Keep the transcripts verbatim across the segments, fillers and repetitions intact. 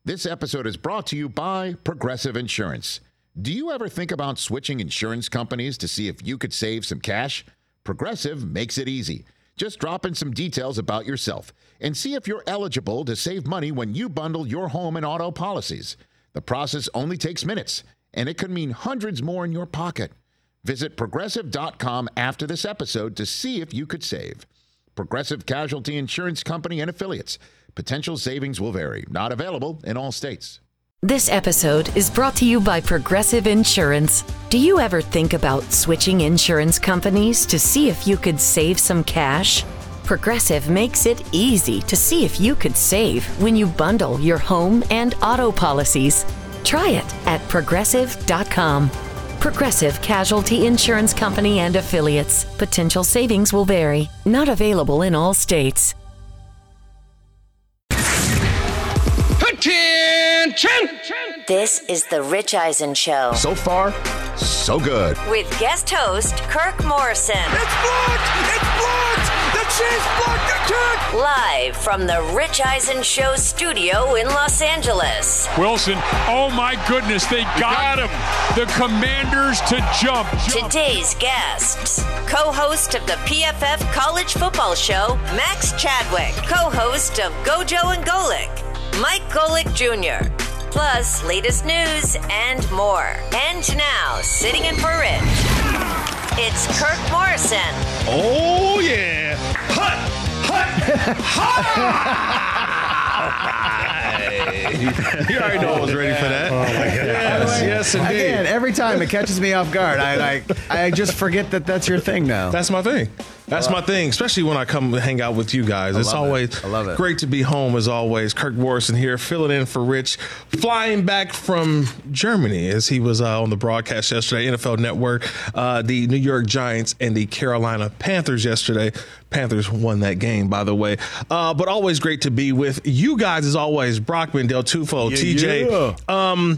This episode is brought to you by Progressive Insurance. Do you ever think about switching insurance companies to see if you could save some cash? Progressive makes it easy. Just drop in some details about yourself and see if you're eligible to save money when you bundle your home and auto policies. The process only takes minutes, and it could mean hundreds more in your pocket. Visit progressive dot com after this episode to see if you could save. Progressive Casualty Insurance Company and Affiliates. Potential savings will vary. Not available in all states. This episode is brought to you by Progressive Insurance. Do you ever think about switching insurance companies to see if you could save some cash? Progressive makes it easy to see if you could save when you bundle your home and auto policies. Try it at progressive dot com. Progressive Casualty Insurance Company and Affiliates. Potential savings will vary. Not available in all states. Attention! This is the Rich Eisen Show. So far, so good. With guest host Kirk Morrison. It's blocked! It's blocked! The Chiefs blocked the kick! Live from the Rich Eisen Show studio in Los Angeles. Wilson, oh my goodness, they got him. The Commanders to jump. jump. Today's guests. Co-host of the P F F College Football Show, Max Chadwick. Co-host of Gojo and Golic, Mike Golic Junior Plus, latest news and more. And now, sitting in for Rich, it's Kirk Morrison. Oh, yeah. Hut! Hut! Hi! You already know I was ready for that. Oh, my God. Yes, yes, indeed. Again, every time it catches me off guard. I like. I just forget that that's your thing now. That's my thing. That's my thing, especially when I come hang out with you guys. I It's love always it. I love it. great to be home, as always. Kirk Morrison here, filling in for Rich, flying back from Germany as he was uh, on the broadcast yesterday, N F L Network, uh, the New York Giants and the Carolina Panthers yesterday. Panthers won that game, by the way. Uh, but always great to be with you guys, as always. Brockman, Del Tufo, Yeah, T J. yeah. Um,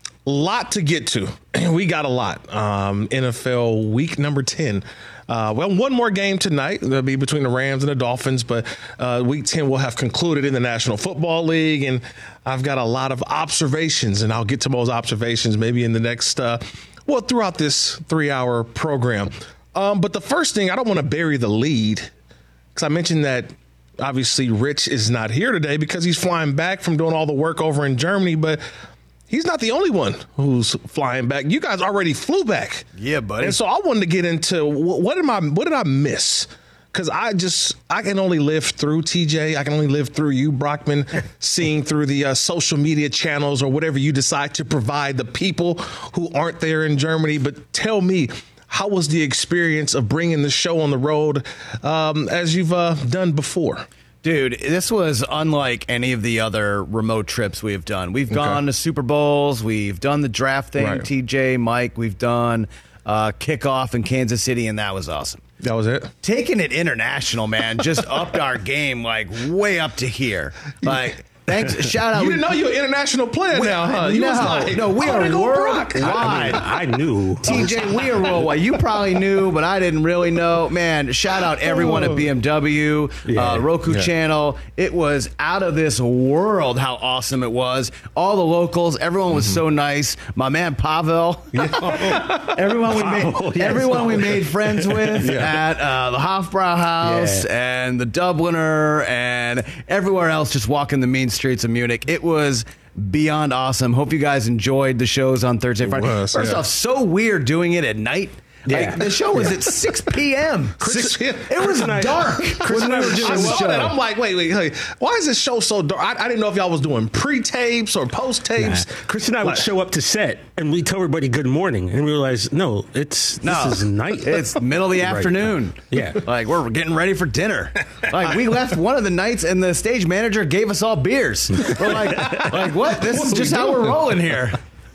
lot to get to. We got a lot. Um, N F L week number ten. Uh, well, one more game tonight. That'll be between the Rams and the Dolphins, but uh, week ten will have concluded in the National Football League, and I've got a lot of observations, and I'll get to those observations maybe in the next, uh, well, throughout this three-hour program. Um, but the first thing, I don't want to bury the lead, because I mentioned that obviously Rich is not here today because he's flying back from doing all the work over in Germany, but he's not the only one who's flying back. You guys already flew back. Yeah, buddy. And so I wanted to get into wh- what am I? What did I miss? Because I just I can only live through T J. I can only live through you, Brockman, seeing through the uh, social media channels or whatever you decide to provide the people who aren't there in Germany. But tell me, how was the experience of bringing the show on the road um, as you've uh, done before? Dude, this was unlike any of the other remote trips we've done. We've gone Okay. to Super Bowls. We've done the draft thing, Right. T J, Mike. We've done uh, kickoff in Kansas City, and that was awesome. That was it. Taking it international, man, just upped our game like way up to here. Like, thanks. Shout out. You didn't know you were an international player now, huh? You no, was like, no, we oh, are there go worldwide. Brock. I knew. T J, we are worldwide. You probably knew, but I didn't really know. Man, shout out everyone at B M W, Yeah. uh, Roku Yeah. channel. It was out of this world how awesome it was. All the locals, everyone was so nice. My man Pavel, everyone we made, Pavel, yes. everyone we made friends with at uh, the Hofbrau House Yeah. and the Dubliner and everywhere else, just walking the mean streets of Munich. It was beyond awesome. Hope you guys enjoyed the shows on Thursday, Friday. was, First yeah. off, so weird doing it at night. Yeah. Like, the show was at six p.m. six p.m. It was and I- dark Chris when and we I were were doing I the saw show. that. I'm like, wait, wait, wait. Why is this show so dark? I, I didn't know if y'all was doing pre-tapes or post-tapes. Chris and I would Like- show up to set and we tell everybody good morning, and we realize no, it's No, this is night. It's middle of the Right. afternoon. Yeah. Like, we're getting ready for dinner. Like, we left one of the nights and the stage manager gave us all beers. We're like, like what? This What is are just we how doing? we're rolling here.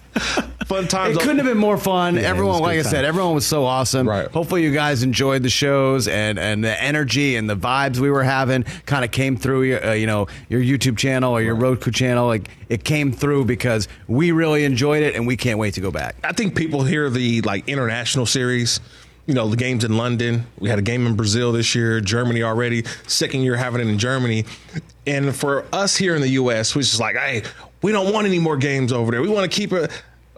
Fun times. It couldn't have been more fun. Yeah, it everyone, was a like I good said, time. everyone was so awesome. Right. Hopefully you guys enjoyed the shows and, and the energy and the vibes we were having kind of came through your, uh, you know, your YouTube channel or your Roku channel. Like, it came through because we really enjoyed it and we can't wait to go back. I think people hear the like international series. You know, the games in London. We had a game in Brazil this year, Germany already, second year having it in Germany. And for us here in the U S, we're just like, hey, we don't want any more games over there. We want to keep it.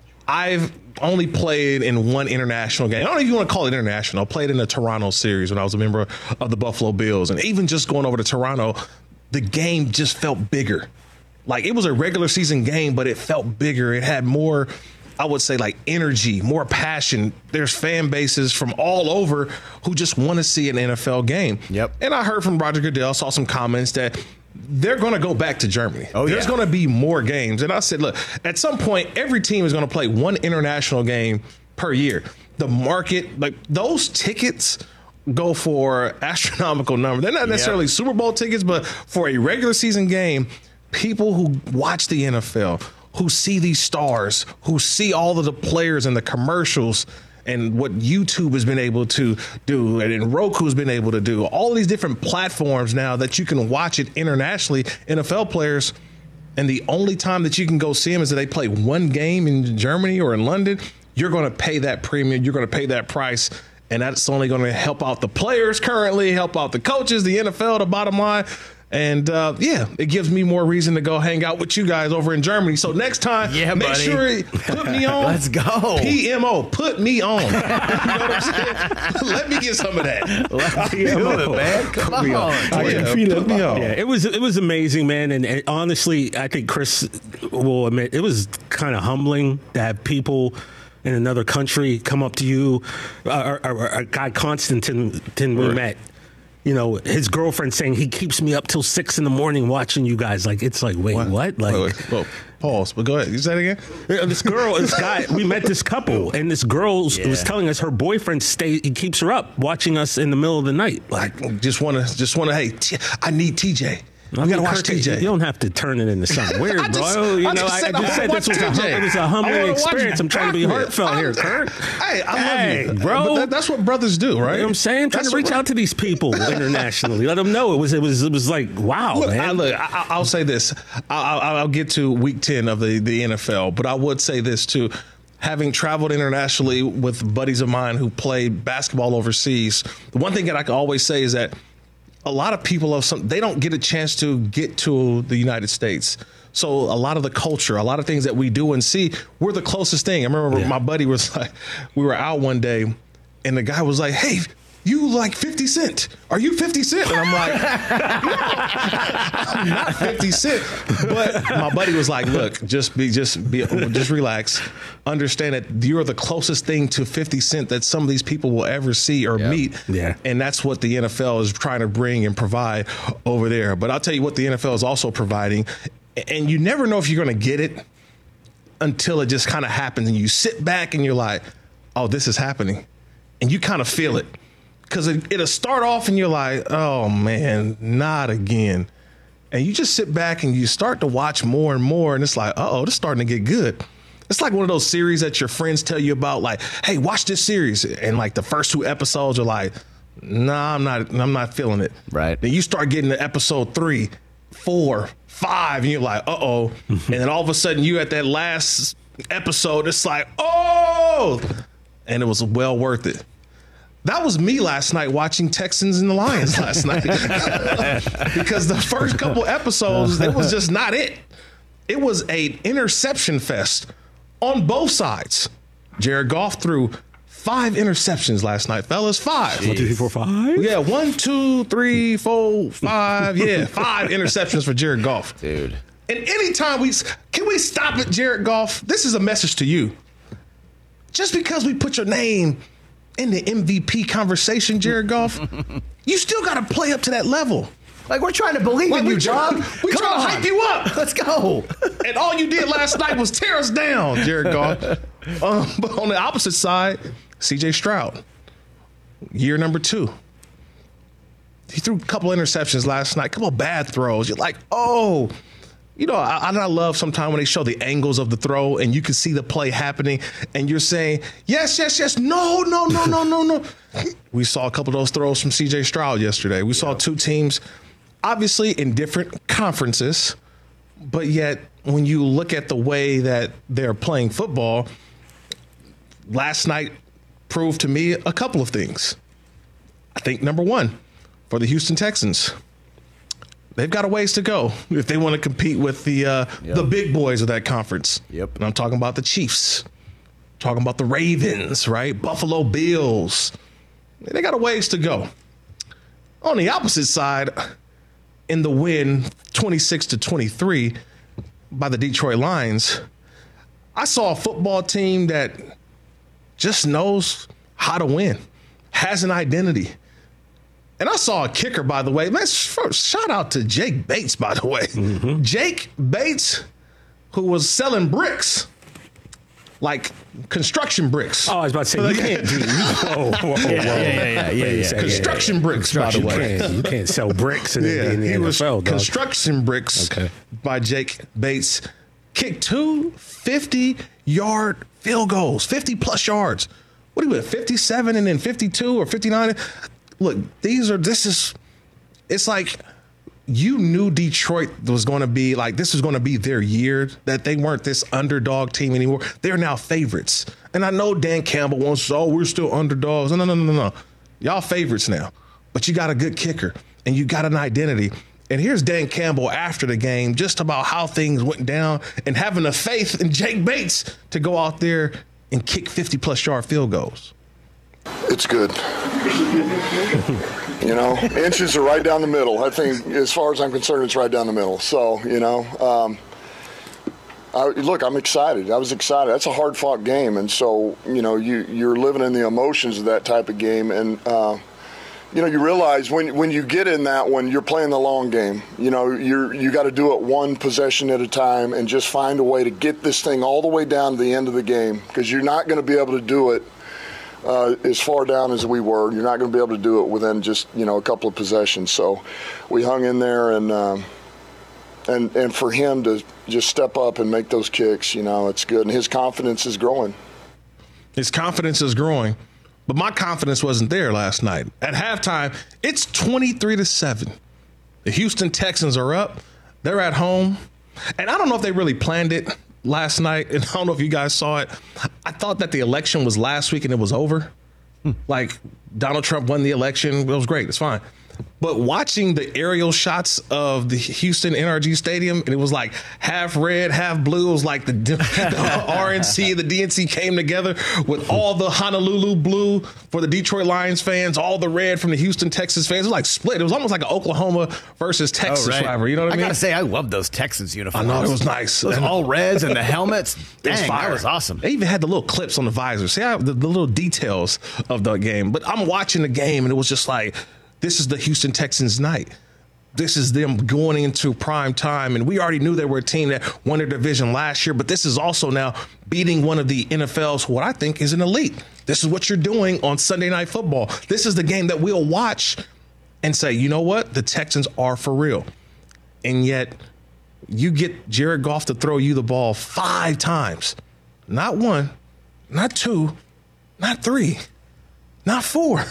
I've only played in one international game. I don't know if you want to call it international. I played in the Toronto series when I was a member of the Buffalo Bills. And even just going over to Toronto, the game just felt bigger. Like, it was a regular season game, but it felt bigger. It had more, I would say, like energy, more passion. There's fan bases from all over who just want to see an N F L game. Yep. And I heard from Roger Goodell, saw some comments that they're going to go back to Germany. Oh, There's yeah. going to be more games. And I said, look, at some point, every team is going to play one international game per year. The market, like those tickets go for astronomical numbers. They're not necessarily Yep. Super Bowl tickets, but for a regular season game, people who watch the N F L, who see these stars, who see all of the players and the commercials and what YouTube has been able to do and Roku's been able to do, all of these different platforms now that you can watch it internationally, N F L players, and the only time that you can go see them is that they play one game in Germany or in London, you're going to pay that premium, you're going to pay that price, and that's only going to help out the players currently, help out the coaches, the N F L, the bottom line. And, uh, yeah, it gives me more reason to go hang out with you guys over in Germany. So next time, Yeah, make buddy. sure you put me on. Let's go. P M O, put me on. You know what I'm saying? Let me get some of that. Let's do it, man. Come on. I Yeah, can feel it. Me on. Yeah, it was it was amazing, man. And, and honestly, I think Chris will admit it was kind of humbling to have people in another country come up to you. Uh, or, or, or Guy Constantine we Right. met. You know, his girlfriend saying he keeps me up till six in the morning watching you guys. Like, it's like, wait, what? Like, Wait, wait, whoa, pause. But go ahead. You say it again? Uh, This girl, this guy, we met this couple, and this girl Yeah. was telling us her boyfriend stay, he keeps her up watching us in the middle of the night. Like, Like, just want to, just want to. Hey, T- I need T J. I We gotta mean, watch Kirk, T J. You don't have to turn it into something weird, I just- bro. You I know, just I, said I I just said wanna this was a, watch hum- T J. it was a I humbling wanna watch experience. I'm trying to be backwards. heartfelt here, I'm- Kirk. Hey, I Hey, love you, bro. But that, that's what brothers do, right? You know what I'm saying? Trying That's to reach what- out to these people internationally. Let them know it was it was it was like wow, Look, man. I, look I, I'll say this. I, I, I'll get to week ten of the, the N F L, but I would say this too. Having traveled internationally with buddies of mine who played basketball overseas, the one thing that I can always say is that a lot of people of some they don't get a chance to get to the United States. So a lot of the culture, a lot of things that we do and see, we're the closest thing. I remember Yeah. my buddy was like, we were out one day, and the guy was like, "Hey, you like fifty Cent? Are you fifty Cent?" And I'm like, "No, I'm not fifty Cent." But my buddy was like, "Look, just be, just be, just relax. Understand that you're the closest thing to fifty Cent that some of these people will ever see or meet." Yeah. And that's what the N F L is trying to bring and provide over there. But I'll tell you what the N F L is also providing, and you never know if you're going to get it until it just kind of happens, and you sit back and you're like, "Oh, this is happening," and you kind of feel it. Because it, it'll start off and you're like, "Oh, man, not again." And you just sit back and you start to watch more and more. And it's like, uh-oh, this is starting to get good. It's like one of those series that your friends tell you about, like, "Hey, watch this series." And like the first two episodes are like, "Nah, I'm not, I'm not feeling it." Right. Then you start getting to episode three, four, five, and you're like, uh-oh. And then all of a sudden you at that last episode, it's like, oh, and it was well worth it. That was me last night watching Texans and the Lions last night. Because the first couple episodes, it was just not it. It was a interception fest on both sides. Jared Goff threw five interceptions last night, fellas. Five. One, two, three, four, five. Yeah, one, two, three, four, five. Yeah, five interceptions for Jared Goff. Dude. And anytime we can we stop it, Jared Goff? This is a message to you. Just because we put your name in the M V P conversation, Jared Goff, you still got to play up to that level. Like, we're trying to believe Like, in we you, try- dog. we Come trying to on. hype you up. Let's go. And all you did last night was tear us down, Jared Goff. Um, but on the opposite side, C J Stroud, year number two. He threw a couple interceptions last night, a couple bad throws. You're like, oh, you know, I, I love sometimes when they show the angles of the throw and you can see the play happening and you're saying, yes, yes, yes, no, no, no, no, no, no. We saw a couple of those throws from C J Stroud yesterday. We saw two teams, obviously in different conferences, but yet when you look at the way that they're playing football, last night proved to me a couple of things. I think number one, for the Houston Texans, they've got a ways to go if they want to compete with the uh, Yep. the big boys of that conference. Yep. And I'm talking about the Chiefs, talking about the Ravens, right? Buffalo Bills. They got a ways to go. On the opposite side, in the win twenty-six to twenty-three by the Detroit Lions, I saw a football team that just knows how to win, has an identity. And I saw a kicker, by the way. Man, first, shout out to Jake Bates, by the way. Mm-hmm. Jake Bates, who was selling bricks, like construction bricks. Oh, I was about to say, you can't do whoa, whoa, whoa. Yeah, yeah, yeah, yeah, yeah. Construction bricks, Construction by the way. bricks. You can't sell bricks in, Yeah, the, in the he N F L, was dog. construction bricks Okay. by Jake Bates. Kicked two fifty-yard field goals, fifty-plus yards. What do you at, fifty-seven and then fifty-two or fifty-nine? Look, these are, this is, it's like you knew Detroit was going to be like, this was going to be their year, that they weren't this underdog team anymore. They're now favorites. And I know Dan Campbell wants to, oh, we're still underdogs. No, no, no, no, no. Y'all favorites now. But you got a good kicker and you got an identity. And here's Dan Campbell after the game, just about how things went down and having the faith in Jake Bates to go out there and kick fifty-plus yard field goals. It's good. You know, inches are right down the middle. I think, as far as I'm concerned, it's right down the middle. So, you know, um, I, look, I'm excited. I was excited. That's a hard-fought game, and so, you know, you you're living in the emotions of that type of game, and uh, you know, you realize when when you get in that one, you're playing the long game. You know, you're you got to do it one possession at a time, and just find a way to get this thing all the way down to the end of the game, because you're not going to be able to do it Uh, as far down as we were. You're not going to be able to do it within just, you know, a couple of possessions. So we hung in there, and um, and and for him to just step up and make those kicks, you know, it's good. And his confidence is growing. His confidence is growing, but my confidence wasn't there last night. At halftime, it's twenty-three to seven. The Houston Texans are up. They're at home, and I don't know if they really planned it last night, and I don't know if you guys saw it. I thought that the election was last week and it was over. Hmm. Like, Donald Trump won the election. It was great. It's fine. But watching the aerial shots of the Houston N R G Stadium, and it was like half red, half blue. It was like the, the R N C, the D N C came together with all the Honolulu blue for the Detroit Lions fans, all the red from the Houston Texans fans. It was like split. It was almost like an Oklahoma versus Texas oh, right. rivalry. You know what I mean? I gotta say, I love those Texans uniforms. I know, it was nice. Those And all reds and the helmets. Dang, was that was awesome. They even had the little clips on the visor. See how the, the little details of the game. But I'm watching the game, and it was just like, this is the Houston Texans night. This is them going into prime time. And we already knew they were a team that won their division last year, but this is also now beating one of the N F L's, what I think is an elite. This is what you're doing on Sunday Night Football. This is the game that we'll watch and say, you know what? The Texans are for real. And yet you get Jared Goff to throw you the ball five times. Not one, not two, not three, not four.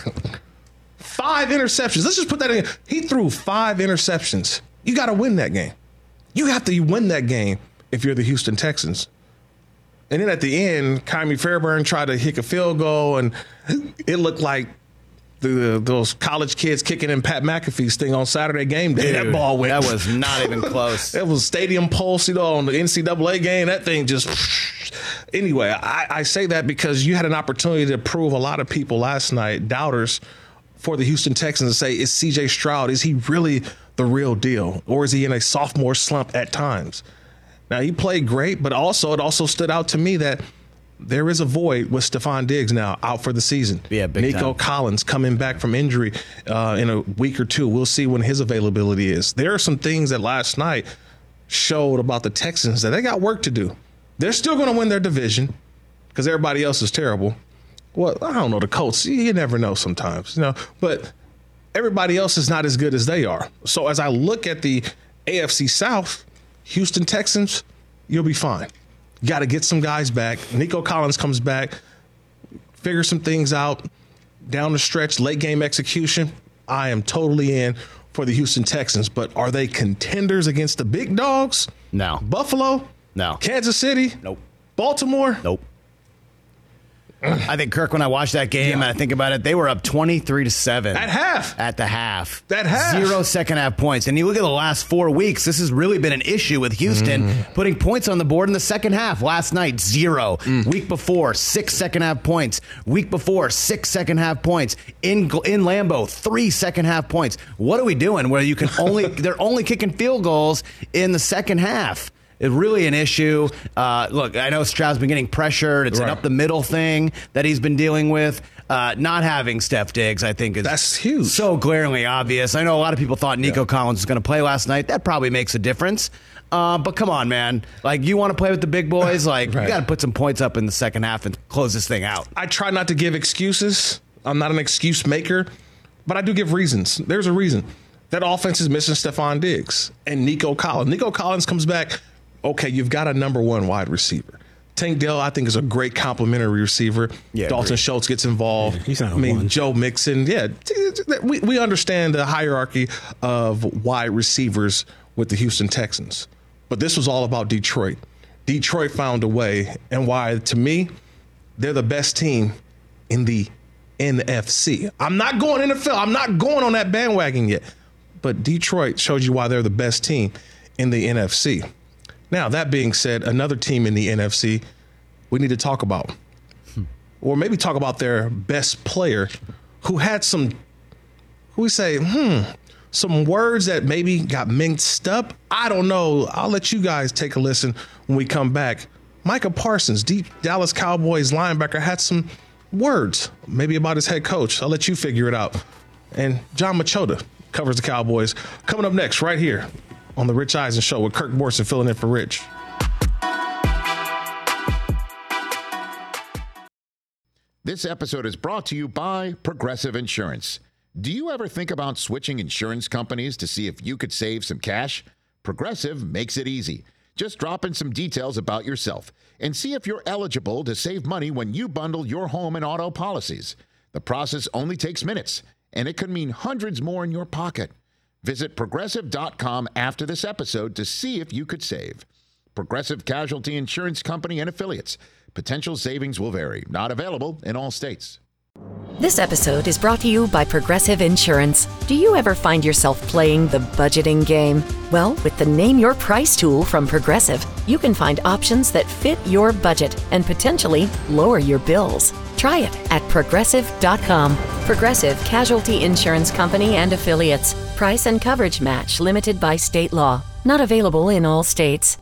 Five interceptions. Let's just put that in. He threw five interceptions. You got to win that game. You have to win that game if you're the Houston Texans. And then at the end, Kyrie Fairburn tried to hit a field goal, and it looked like the, those college kids kicking in Pat McAfee's thing on Saturday game day. Dude, that ball went. That was not even close. It was Stadium Pulse, you know, on the N C double A game. That thing just. Anyway, I, I say that because you had an opportunity to prove a lot of people last night, doubters, for the Houston Texans, to say, is C J Stroud, is he really the real deal? Or is he in a sophomore slump at times? Now, he played great, but also it also stood out to me that there is a void with Stephon Diggs now out for the season. Yeah, big Nico time. Collins coming back from injury uh, in a week or two. We'll see when his availability is. There are some things that last night showed about the Texans that they got work to do. They're still going to win their division because everybody else is terrible. Well, I don't know, the Colts, you never know sometimes, you know, but everybody else is not as good as they are. So as I look at the A F C South, Houston Texans, you'll be fine. You got to get some guys back. Nico Collins comes back, figure some things out down the stretch, late game execution. I am totally in for the Houston Texans, but are they contenders against the big dogs? No. Buffalo? No. Kansas City? Nope. Baltimore? Nope. I think, Kirk, when I watched that game yeah. and I think about it, they were up twenty-three to seven. At half. At the half. At half. Zero second half points. And you look at the last four weeks, this has really been an issue with Houston mm. putting points on the board in the second half. Last night, zero. Mm. Week before, six second half points. Week before, six second half points. In in Lambeau, three second half points. What are we doing where you can only, they're only kicking field goals in the second half? It's really an issue. Uh, look, I know Stroud's been getting pressured. It's right. an up-the-middle thing that he's been dealing with. Uh, not having Steph Diggs, I think, is That's huge. so glaringly obvious. I know a lot of people thought Nico yeah. Collins was going to play last night. That probably makes a difference. Uh, but come on, man. Like, you want to play with the big boys? Like, right. you got to put some points up in the second half and close this thing out. I try not to give excuses. I'm not an excuse maker, but I do give reasons. There's a reason. That offense is missing Stephon Diggs and Nico Collins. Nico Collins comes back. Okay, you've got a number one wide receiver. Tank Dell, I think, is a great complimentary receiver. Yeah, Dalton great. Schultz gets involved. Yeah, he's not I mean, one. Joe Mixon. Yeah, we, we understand the hierarchy of wide receivers with the Houston Texans. But this was all about Detroit. Detroit found a way, and why, to me, they're the best team in the N F C. I'm not going N F L. I'm not going on that bandwagon yet. But Detroit showed you why they're the best team in the N F C. Now, that being said, another team in the N F C we need to talk about, hmm. or maybe talk about their best player who had some, who we say, hmm, some words that maybe got mixed up. I don't know. I'll let you guys take a listen when we come back. Micah Parsons, deep Dallas Cowboys linebacker, had some words maybe about his head coach. I'll let you figure it out. And John Machota covers the Cowboys. Coming up next right here on the Rich Eisen Show with Kirk Morrison filling in for Rich. This episode is brought to you by Progressive Insurance. Do you ever think about switching insurance companies to see if you could save some cash? Progressive makes it easy. Just drop in some details about yourself and see if you're eligible to save money when you bundle your home and auto policies. The process only takes minutes, and it could mean hundreds more in your pocket. Visit Progressive dot com after this episode to see if you could save. Progressive Casualty Insurance Company and Affiliates. Potential savings will vary. Not available in all states. This episode is brought to you by Progressive Insurance. Do you ever find yourself playing the budgeting game? Well, with the Name Your Price tool from Progressive, you can find options that fit your budget and potentially lower your bills. Try it at Progressive dot com. Progressive Casualty Insurance Company and Affiliates. Price and coverage match limited by state law. Not available in all states.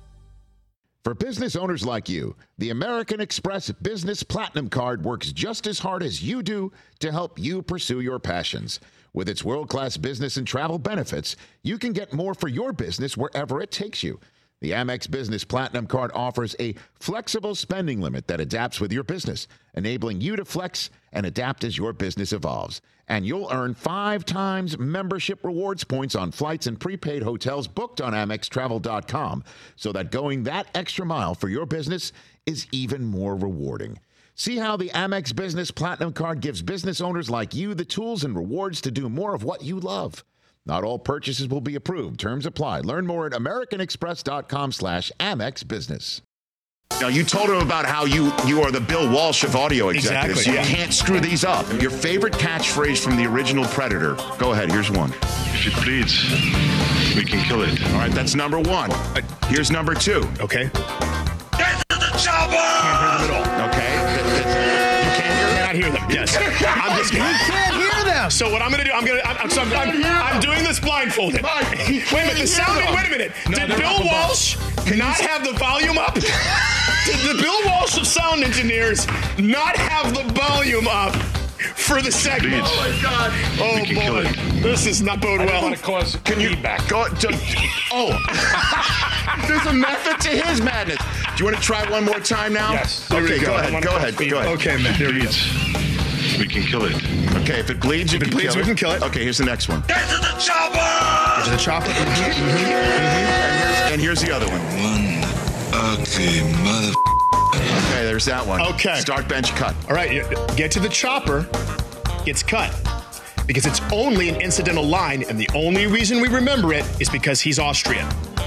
For business owners like you, the American Express Business Platinum Card works just as hard as you do to help you pursue your passions. With its world-class business and travel benefits, you can get more for your business wherever it takes you. The Amex Business Platinum Card offers a flexible spending limit that adapts with your business, enabling you to flex and adapt as your business evolves. And you'll earn five times membership rewards points on flights and prepaid hotels booked on Amex Travel dot com, so that going that extra mile for your business is even more rewarding. See how the Amex Business Platinum Card gives business owners like you the tools and rewards to do more of what you love. Not all purchases will be approved. Terms apply. Learn more at American Express dot com slash Amex Business. Now, you told him about how you, you are the Bill Walsh of audio executives. Exactly, yeah. You can't screw these up. Your favorite catchphrase from the original Predator. Go ahead. Here's one. If it bleeds, we can kill it. All right, that's number one. Here's number two. Okay. Get to the chopper! Can't hear them at all. Okay. You can't hear them? Cannot hear them. Yes. I'm just kidding. You can't hear them. So what I'm going to do, I'm going to, I'm, I'm, so I'm, I'm, I'm doing this blindfolded. Wait a minute, the sound, wait a minute. No, Did Bill Walsh not have the volume up? Did the Bill Walsh of sound engineers not have the volume up for the segment? Oh my God! Oh boy, this is not bode well. Want to cause Can you feedback? Go to, oh, there's a method to his madness. Do you want to try one more time now? Yes. Okay, go. go ahead. Go ahead. Go ahead. Okay, man. If it bleeds, we can kill it. Okay, if it bleeds, you if can it bleeds, kill we it. can kill it. Okay, here's the next one. Get to the chopper! Get to the chopper. Mm-hmm. Mm-hmm. Mm-hmm. And here's the other one. One ugly mother. Okay, there's that one. Okay. Start, bench, cut. All right, get to the chopper, gets cut. Because it's only an incidental line, and the only reason we remember it is because he's Austrian.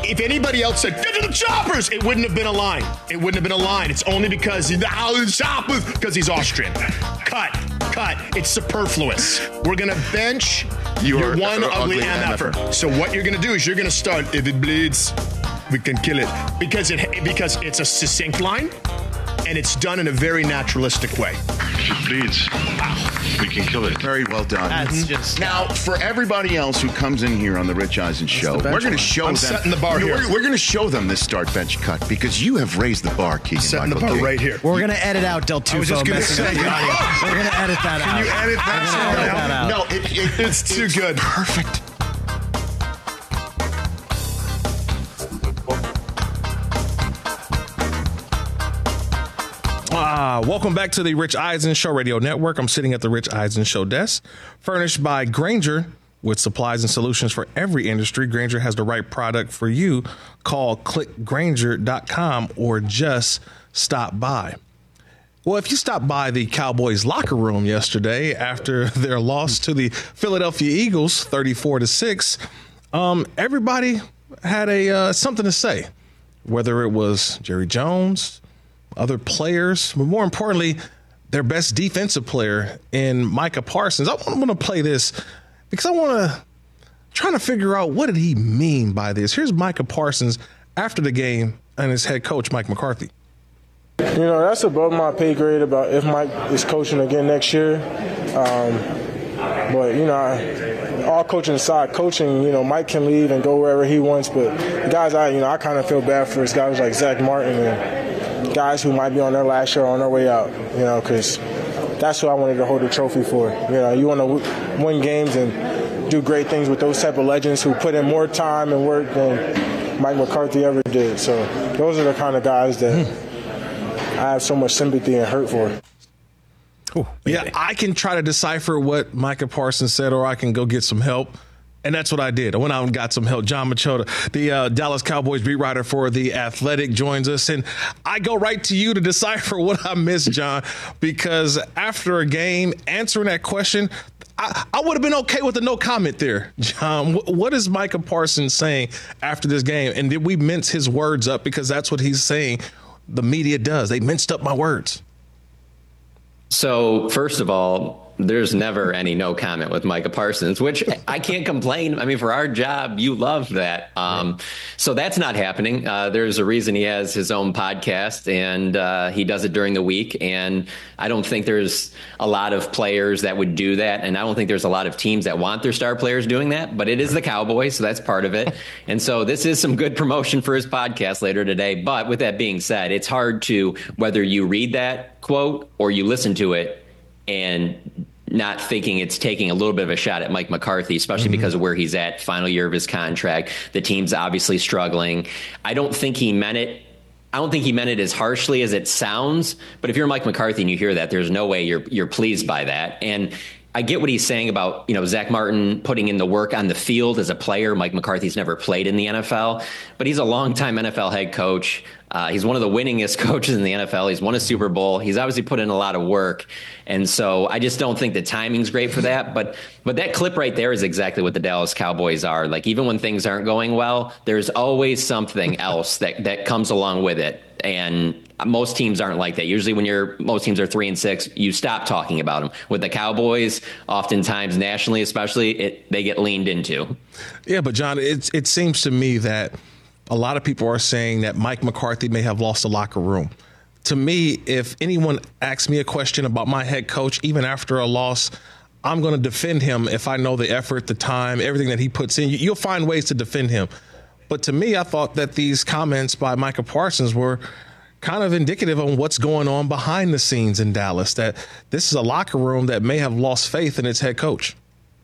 if anybody else said, get to the choppers, it wouldn't have been a line. It wouldn't have been a line. It's only because he's the choppers, because he's Austrian. Cut, cut. It's superfluous. We're going to bench you your one uh, ugly, ugly M F er. So what you're going to do is you're going to start, if it bleeds, we can kill it. Because it because it's a succinct line, and it's done in a very naturalistic way. If it bleeds, Wow. we can kill it. Very well done. That's just Now, for everybody else who comes in here on the Rich Eisen show, we're going to show I'm them. setting the bar you know, here. We're, we're going to show them this start bench cut because you have raised the bar, Keegan. Setting the Michael bar Key. right here. We're going to edit out Del I was Tufo just going to messing up say. the audio. We're going to edit that out. Can you edit that? We're gonna edit that out. No, it, it, It's too good. Perfect. Ah, welcome back to the Rich Eisen Show Radio Network. I'm sitting at the Rich Eisen Show desk, furnished by Grainger with supplies and solutions for every industry. Grainger has the right product for you. Call click grainger dot com or just stop by. Well, if you stopped by the Cowboys locker room yesterday after their loss to the Philadelphia Eagles, thirty-four to six, um, everybody had a uh, something to say, whether it was Jerry Jones, other players, but more importantly, their best defensive player in Micah Parsons. I want to play this because I want to trying to figure out what did he mean by this. Here's Micah Parsons after the game and his head coach, Mike McCarthy. You know, that's above my pay grade about if Mike is coaching again next year. Um, but, you know, I, all coaching aside, coaching, you know, Mike can leave and go wherever he wants. But guys, I, you know, I kind of feel bad for guys like Zach Martin and guys who might be on their last year on their way out, you know, because that's what I wanted to hold the trophy for. You know, you want to win games and do great things with those type of legends who put in more time and work than Mike McCarthy ever did. So those are the kind of guys that I have so much sympathy and hurt for. Ooh, yeah, I can try to decipher what Micah Parsons said, or I can go get some help. And that's what I did. I went out and got some help. John Machota, the uh, Dallas Cowboys beat writer for The Athletic, joins us. And I go right to you to decipher what I missed, John, because after a game, answering that question, I, I would have been okay with a no comment there. John, what, what is Micah Parsons saying after this game? And did we mince his words up? Because that's what he's saying the media does. They minced up my words. So, first of all, there's never any no comment with Micah Parsons, which I can't complain. I mean, for our job, you love that. Um, so that's not happening. Uh, there's a reason he has his own podcast, and uh, he does it during the week. And I don't think there's a lot of players that would do that. And I don't think there's a lot of teams that want their star players doing that. But it is the Cowboys, so that's part of it. And so this is some good promotion for his podcast later today. But with that being said, it's hard to, whether you read that quote or you listen to it, and not thinking it's taking a little bit of a shot at Mike McCarthy, especially mm-hmm. because of where he's at, final year of his contract. The team's obviously struggling. I don't think he meant it. I don't think he meant it as harshly as it sounds. But if you're Mike McCarthy and you hear that, there's no way you're you're pleased by that. And I get what he's saying about, you know, Zach Martin putting in the work on the field as a player. Mike McCarthy's never played in the N F L, but he's a longtime N F L head coach. Uh, he's one of the winningest coaches in the N F L. He's won a Super Bowl. He's obviously put in a lot of work. And so I just don't think the timing's great for that. But but that clip right there is exactly what the Dallas Cowboys are. Like, even when things aren't going well, there's always something else that, that comes along with it. And most teams aren't like that. Usually when you're, most teams are three and six, you stop talking about them. With the Cowboys, oftentimes nationally, especially, it, they get leaned into. Yeah, but John, it, it seems to me that a lot of people are saying that Mike McCarthy may have lost the locker room. To me, if anyone asks me a question about my head coach, even after a loss, I'm going to defend him if I know the effort, the time, everything that he puts in. You'll find ways to defend him. But to me, I thought that these comments by Micah Parsons were kind of indicative on what's going on behind the scenes in Dallas, that this is a locker room that may have lost faith in its head coach.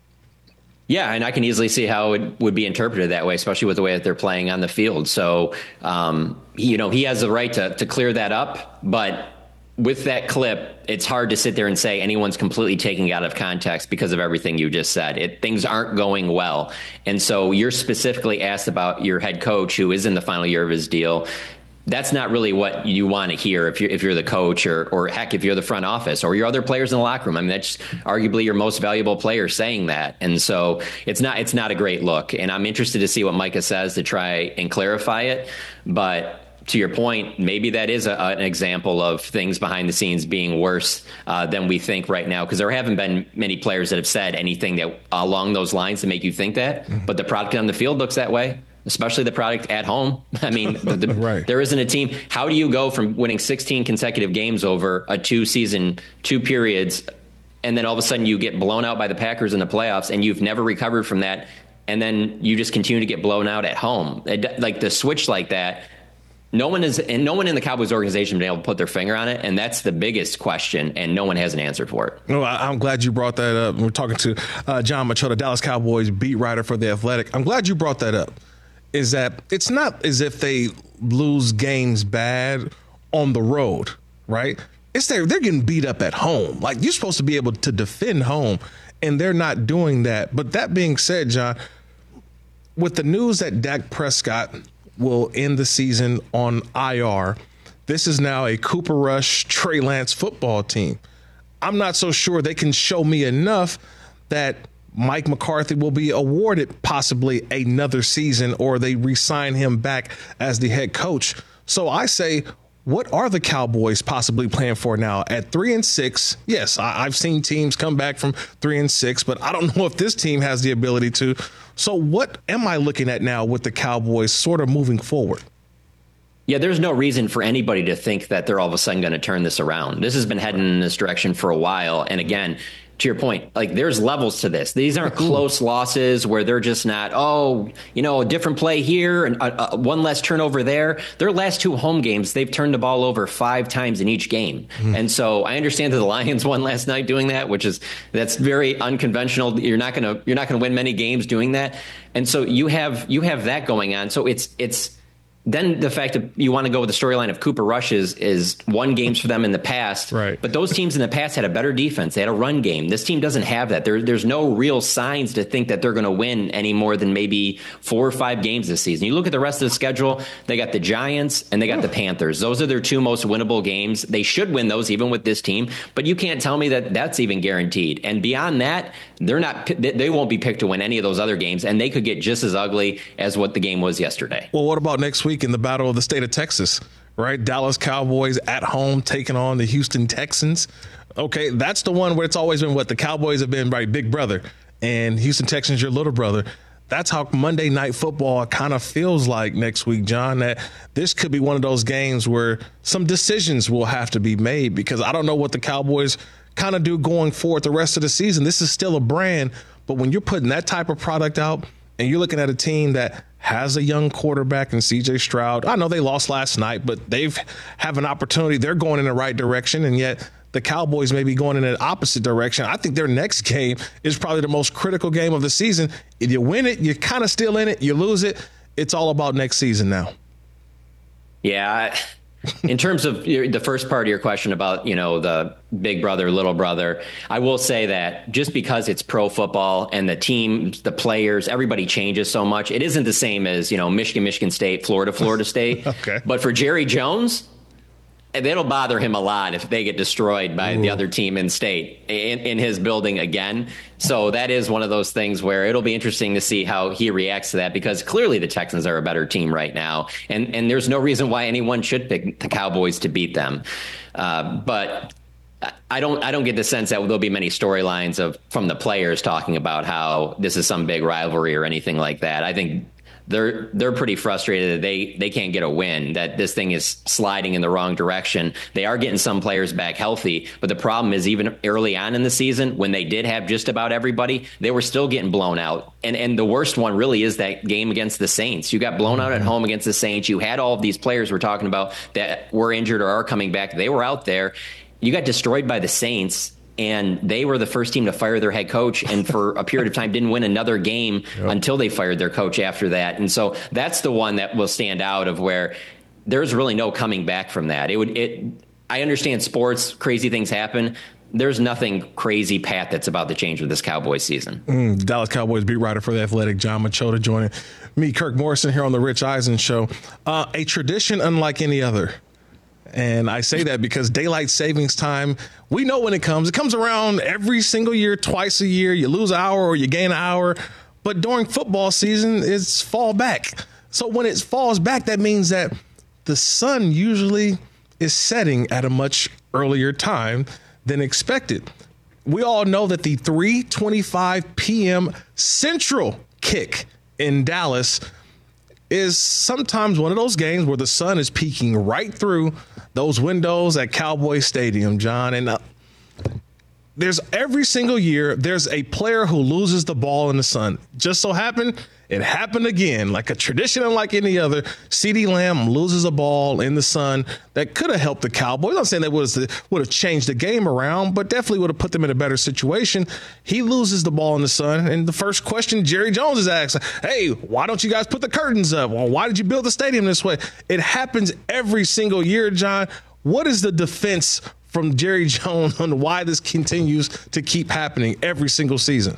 Yeah, and I can easily see how it would be interpreted that way, especially with the way that they're playing on the field. So, um, you know, he has the right to, to clear that up. But with that clip, it's hard to sit there and say anyone's completely taking it out of context because of everything you just said. It, things aren't going well. And so you're specifically asked about your head coach, who is in the final year of his deal. that's not really what you want to hear if you're if you're the coach or or heck if you're the front office or your other players in the locker room. I mean, that's arguably your most valuable player saying that, and so it's not it's not a great look. And I'm interested to see what Micah says to try and clarify it. But to your point, maybe that is a, an example of things behind the scenes being worse uh, than we think right now, because there haven't been many players that have said anything that along those lines to make you think that. Mm-hmm. But the product on the field looks that way. Especially the product at home. I mean, the, the, right. there isn't a team. How do you go from winning sixteen consecutive games over a two season, two periods, and then all of a sudden you get blown out by the Packers in the playoffs and you've never recovered from that, and then you just continue to get blown out at home? It, like the switch like that, no one is, and no one in the Cowboys organization been able to put their finger on it, and that's the biggest question, and no one has an answer for it. No, I'm glad you brought that up. We're talking to uh, John Machota, Dallas Cowboys beat writer for The Athletic. I'm glad you brought that up. Is that it's not as if they lose games bad on the road, right? It's they're, they're getting beat up at home. Like, you're supposed to be able to defend home, and they're not doing that. But that being said, John, with the news that Dak Prescott will end the season on I R, this is now a Cooper Rush, Trey Lance football team. I'm not so sure they can show me enough that Mike McCarthy will be awarded possibly another season, or they re-sign him back as the head coach. So I say, what are the Cowboys possibly playing for now at three and six? Yes, I, I've seen teams come back from three and six, but I don't know if this team has the ability to. So what am I looking at now with the Cowboys sort of moving forward? Yeah, there's no reason for anybody to think that they're all of a sudden going to turn this around. This has been heading in this direction for a while. And again, to your point, like, there's levels to this. These aren't close losses where they're just not, oh, you know, a different play here and uh, uh, one less turnover there. Their last two home games, they've turned the ball over five times in each game. Mm. And so I understand that the Lions won last night doing that, which is that's very unconventional. You're not going to you're not going to win many games doing that. And so you have you have that going on. So it's it's. Then the fact that you want to go with the storyline of Cooper Rush is, is won games for them in the past. Right. But those teams in the past had a better defense. They had a run game. This team doesn't have that. There, there's no real signs to think that they're going to win any more than maybe four or five games this season. You look at the rest of the schedule, they got the Giants and they got the Panthers. Those are their two most winnable games. They should win those even with this team. But you can't tell me that that's even guaranteed. And beyond that, they're not. They won't be picked to win any of those other games. And they could get just as ugly as what the game was yesterday. Well, what about next week in the Battle of the State of Texas, right? Dallas Cowboys at home taking on the Houston Texans. Okay, that's the one where it's always been what the Cowboys have been, right? Big brother, and Houston Texans your little brother. That's how Monday Night Football kind of feels like next week, John, that this could be one of those games where some decisions will have to be made, because I don't know what the Cowboys kind of do going forward the rest of the season. This is still a brand, but when you're putting that type of product out and you're looking at a team that has a young quarterback in C J Stroud. I know they lost last night, but they've have an opportunity. They're going in the right direction, and yet the Cowboys may be going in the opposite direction. I think their next game is probably the most critical game of the season. If you win it, you're kind of still in it. You lose it, it's all about next season now. Yeah. In terms of the first part of your question about, you know, the big brother, little brother, I will say that just because it's pro football and the team, the players, everybody changes so much, it isn't the same as, you know, Michigan, Michigan State, Florida, Florida State. Okay. But for Jerry Jones, it'll bother him a lot if they get destroyed by Ooh. the other team in state in, in his building again. So that is one of those things where it'll be interesting to see how he reacts to that, because clearly the Texans are a better team right now. And, and there's no reason why anyone should pick the Cowboys to beat them. Uh, but I don't I don't get the sense that there'll be many storylines of from the players talking about how this is some big rivalry or anything like that. I think They're they're pretty frustrated that they, they can't get a win, that this thing is sliding in the wrong direction. They are getting some players back healthy, but the problem is even early on in the season, when they did have just about everybody, they were still getting blown out. And and the worst one really is that game against the Saints. You got blown out at home against the Saints. You had all of these players we're talking about that were injured or are coming back. They were out there. You got destroyed by the Saints. And they were the first team to fire their head coach, and for a period of time didn't win another game yep. until they fired their coach after that. And so that's the one that will stand out, of where there's really no coming back from that. It would. It. I understand sports, crazy things happen. there's nothing crazy, Pat, that's about to change with this Cowboys season. Mm, Dallas Cowboys beat writer for The Athletic, John Machota, joining me, Kirk Morrison, here on the Rich Eisen Show. Uh, a tradition unlike any other. And I say that because daylight savings time, we know when it comes. It comes around every single year, twice a year. You lose an hour or you gain an hour. But during football season, it's fall back. So when it falls back, that means that the sun usually is setting at a much earlier time than expected. We all know that the three twenty-five p.m. Central kick in Dallas is sometimes one of those games where the sun is peeking right through those windows at Cowboy Stadium, John. And uh, there's every single year, there's a player who loses the ball in the sun. Just so happened, it happened again, like a tradition unlike any other. CeeDee Lamb loses a ball in the sun that could have helped the Cowboys. I'm not saying that was the, would have changed the game around, but definitely would have put them in a better situation. He loses the ball in the sun, and the first question Jerry Jones is asked, hey, why don't you guys put the curtains up? Well, why did you build the stadium this way? It happens every single year, John. What is the defense from Jerry Jones on why this continues to keep happening every single season?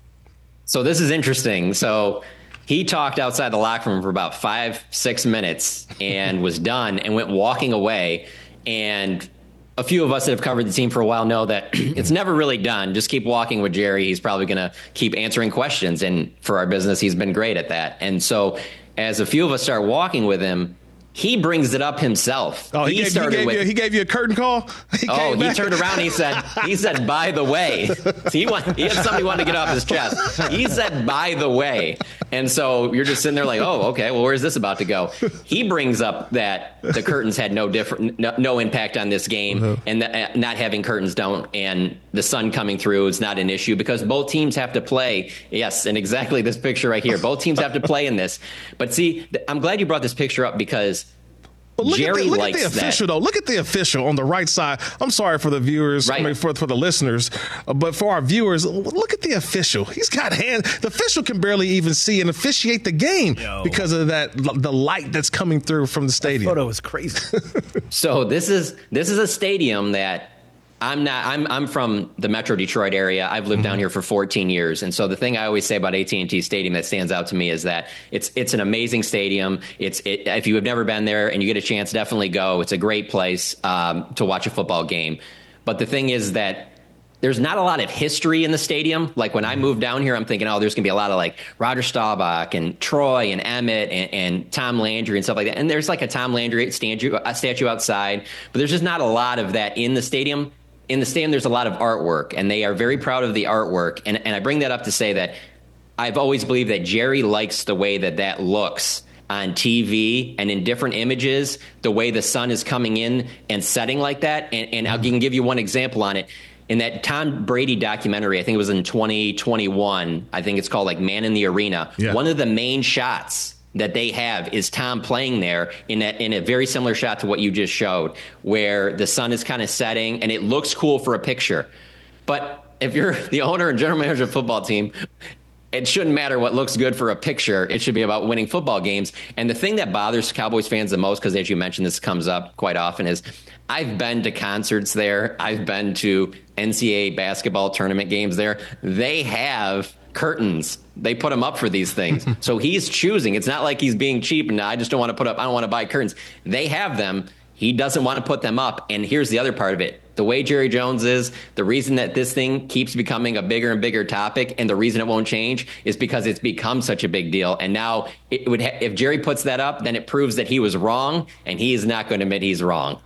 So this is interesting. So he talked outside the locker room for about five, six minutes and was done and went walking away. And a few of us that have covered the team for a while know that it's never really done. Just keep walking with Jerry. He's probably going to keep answering questions. And for our business, he's been great at that. And so as a few of us start walking with him, he brings it up himself. Oh, he, he, gave, started he, gave, with, you, he gave you a curtain call? He oh, he turned around and he said, he said, by the way. So he, want, he had something he wanted to get off his chest. He said, by the way. And so you're just sitting there like, oh, okay, well, where's this about to go? He brings up that the curtains had no different, no, no impact on this game, uh-huh. and the, uh, not having curtains don't, and the sun coming through is not an issue because both teams have to play. Yes, and exactly this picture right here. Both teams have to play in this. But see, I'm glad you brought this picture up because But look Jerry at the, look likes at the official, that. though. Look at the official on the right side. I'm sorry for the viewers, right. I mean, for, for the listeners, uh, but for our viewers, look at the official. He's got hand. The official can barely even see and officiate the game Yo. because of that, the light that's coming through from the stadium. That photo is crazy. So this is this is a stadium that I'm not. I'm I'm from the Metro Detroit area. I've lived mm-hmm. down here for fourteen years, and so the thing I always say about A T and T Stadium that stands out to me is that it's it's an amazing stadium. It's it, if you have never been there and you get a chance, definitely go. It's a great place um, to watch a football game. But the thing is that there's not a lot of history in the stadium. Like when I moved down here, I'm thinking, oh, there's gonna be a lot of like Roger Staubach and Troy and Emmett and, and Tom Landry and stuff like that. And there's like a Tom Landry statue, a statue outside, but there's just not a lot of that in the stadium. In the stadium, there's a lot of artwork, and they are very proud of the artwork. And, and I bring that up to say that I've always believed that Jerry likes the way that that looks on T V and in different images, the way the sun is coming in and setting like that. And, and I can give you one example on it. In that Tom Brady documentary, I think it was in twenty twenty-one, I think it's called like Man in the Arena. Yeah. One of the main shots that they have is Tom playing there in a, in a very similar shot to what you just showed, where the sun is kind of setting and it looks cool for a picture. But if you're the owner and general manager of a football team, it shouldn't matter what looks good for a picture. It should be about winning football games. And the thing that bothers Cowboys fans the most, because as you mentioned, this comes up quite often, is I've been to concerts there. I've been to N C double A basketball tournament games there. They have curtains. They put them up for these things. So he's choosing. It's not like he's being cheap and I just don't want to put up, I don't want to buy curtains. They have them. He doesn't want to put them up. And here's the other part of it. The way Jerry Jones is, the reason that this thing keeps becoming a bigger and bigger topic and the reason it won't change is because it's become such a big deal. And now it would ha- if Jerry puts that up, then it proves that he was wrong, and he is not going to admit he's wrong.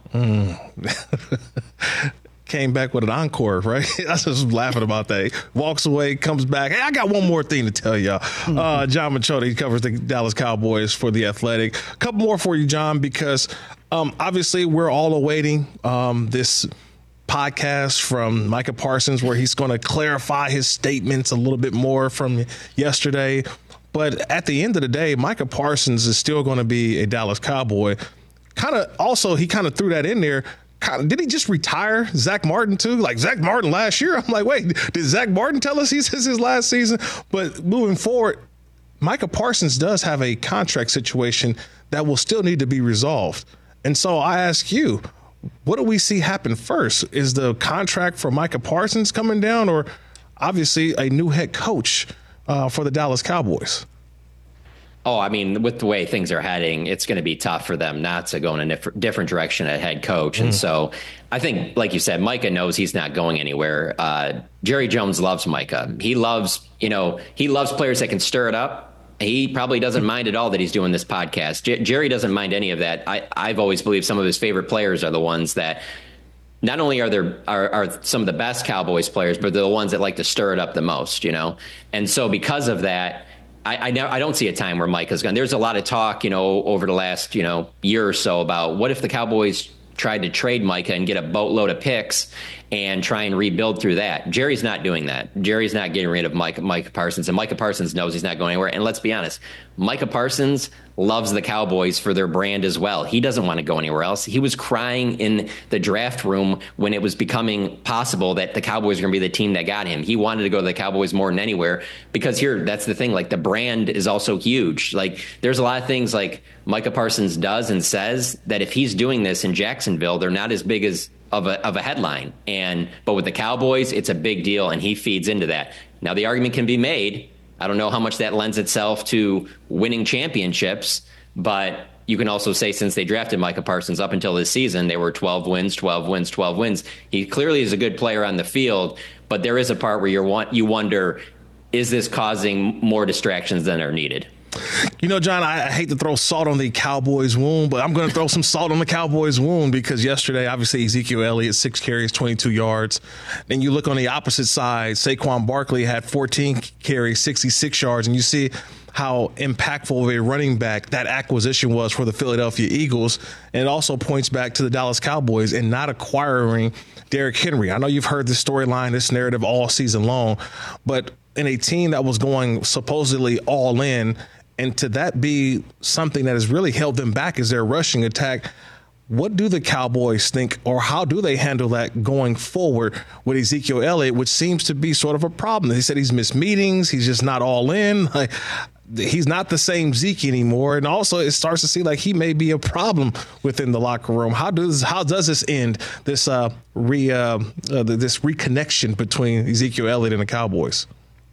Mm. Came back with an encore, right? I was just laughing about that. Walks away, comes back. Hey, I got one more thing to tell y'all. Uh, John Machota, he covers the Dallas Cowboys for The Athletic. A couple more for you, John, because um, obviously we're all awaiting um, this podcast from Micah Parsons where he's going to clarify his statements a little bit more from yesterday. But at the end of the day, Micah Parsons is still going to be a Dallas Cowboy. Kind of also, he kind of threw that in there. Did he just retire Zach Martin too? Like Zach Martin last year? I'm like, wait, did Zach Martin tell us he's his last season? But moving forward, Micah Parsons does have a contract situation that will still need to be resolved. And so I ask you, what do we see happen first? Is the contract for Micah Parsons coming down, or obviously a new head coach uh, for the Dallas Cowboys? Oh, I mean, with the way things are heading, it's going to be tough for them not to go in a different direction at head coach. Mm. And so I think, like you said, Micah knows he's not going anywhere. Uh, Jerry Jones loves Micah. He loves, you know, he loves players that can stir it up. He probably doesn't mind at all that he's doing this podcast. J- Jerry doesn't mind any of that. I, I've always believed some of his favorite players are the ones that not only are there are, are some of the best Cowboys players, but they're the ones that like to stir it up the most, you know? And so because of that, I, I, never, I don't see a time where Micah's gone. There's a lot of talk, you know, over the last, you know, year or so about what if the Cowboys tried to trade Micah and get a boatload of picks and try and rebuild through that. Jerry's not doing that. Jerry's not getting rid of Micah, Micah Parsons, and Micah Parsons knows he's not going anywhere. And let's be honest, Micah Parsons loves the Cowboys for their brand as well. He doesn't want to go anywhere else. He was crying in the draft room when it was becoming possible that the Cowboys were going to be the team that got him. He wanted to go to the Cowboys more than anywhere because here, that's the thing, like the brand is also huge. Like there's a lot of things like Micah Parsons does and says that if he's doing this in Jacksonville, they're not as big as of a, of a headline. And but with the Cowboys, it's a big deal, and he feeds into that. Now, the argument can be made. I don't know how much that lends itself to winning championships, but you can also say since they drafted Micah Parsons up until this season, they were twelve wins, twelve wins, twelve wins. He clearly is a good player on the field, but there is a part where you're you wonder, is this causing more distractions than are needed? You know, John, I hate to throw salt on the Cowboys' wound, but I'm going to throw some salt on the Cowboys' wound because yesterday, obviously, Ezekiel Elliott, six carries, twenty-two yards. Then you look on the opposite side, Saquon Barkley had fourteen carries, sixty-six yards, and you see how impactful of a running back that acquisition was for the Philadelphia Eagles. And it also points back to the Dallas Cowboys and not acquiring Derrick Henry. I know you've heard this storyline, this narrative all season long, but in a team that was going supposedly all in, and to that be something that has really held them back is their rushing attack. What do the Cowboys think, or how do they handle that going forward with Ezekiel Elliott, which seems to be sort of a problem? They said he's missed meetings. He's just not all in. Like, he's not the same Zeke anymore. And also it starts to seem like he may be a problem within the locker room. How does how does this end, this uh, re uh, uh, this reconnection between Ezekiel Elliott and the Cowboys?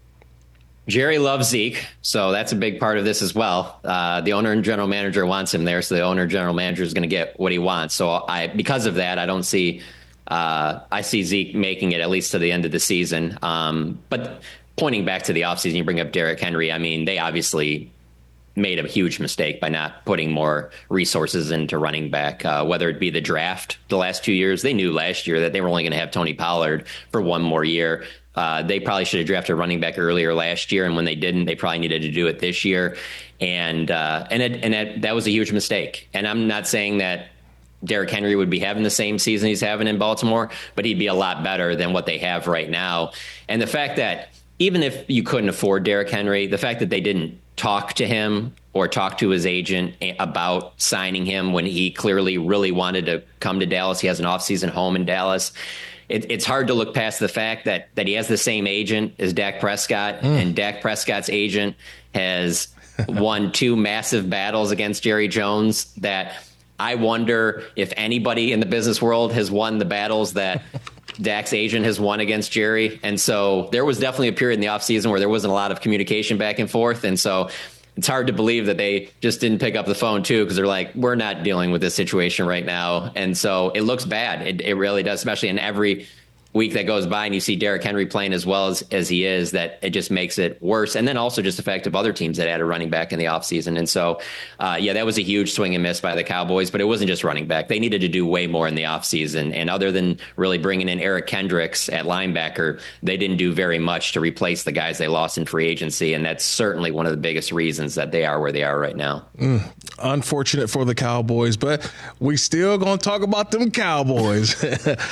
Jerry loves Zeke, so that's a big part of this as well. Uh, the owner and general manager wants him there, so the owner and general manager is going to get what he wants. So I, because of that, I don't see, uh, I see Zeke making it at least to the end of the season. Um, but pointing back to the offseason, you bring up Derrick Henry. I mean, they obviously made a huge mistake by not putting more resources into running back, uh, whether it be the draft the last two years. They knew last year that they were only going to have Tony Pollard for one more year. Uh, they probably should have drafted a running back earlier last year, and when they didn't, they probably needed to do it this year. And uh, and it, and it, that was a huge mistake. And I'm not saying that Derrick Henry would be having the same season he's having in Baltimore, but he'd be a lot better than what they have right now. And the fact that even if you couldn't afford Derrick Henry, the fact that they didn't talk to him or talk to his agent about signing him when he clearly really wanted to come to Dallas, he has an offseason home in Dallas. It, it's hard to look past the fact that that he has the same agent as Dak Prescott, mm. and Dak Prescott's agent has won two massive battles against Jerry Jones that I wonder if anybody in the business world has won the battles that Dak's agent has won against Jerry. And so there was definitely a period in the offseason where there wasn't a lot of communication back and forth. And so it's hard to believe that they just didn't pick up the phone, too, because they're like, we're not dealing with this situation right now. And so it looks bad. It, it really does, especially in every week that goes by and you see Derrick Henry playing as well as, as he is, that it just makes it worse. And then also just the fact of other teams that had a running back in the offseason. And so, uh, yeah, that was a huge swing and miss by the Cowboys, but it wasn't just running back. They needed to do way more in the offseason. And other than really bringing in Eric Kendricks at linebacker, they didn't do very much to replace the guys they lost in free agency. And that's certainly one of the biggest reasons that they are where they are right now. Mm, unfortunate for the Cowboys, but we still going to talk about them Cowboys.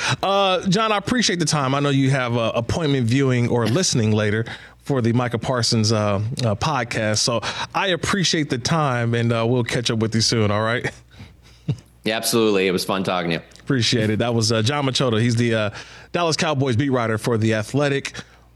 uh, John, I appreciate the time. I know you have uh, appointment viewing or listening later for the Micah Parsons uh, uh, podcast. So I appreciate the time, and uh, we'll catch up with you soon. All right. Yeah, absolutely. It was fun talking to you. Appreciate it. That was uh, John Machota. He's the uh, Dallas Cowboys beat writer for The Athletic.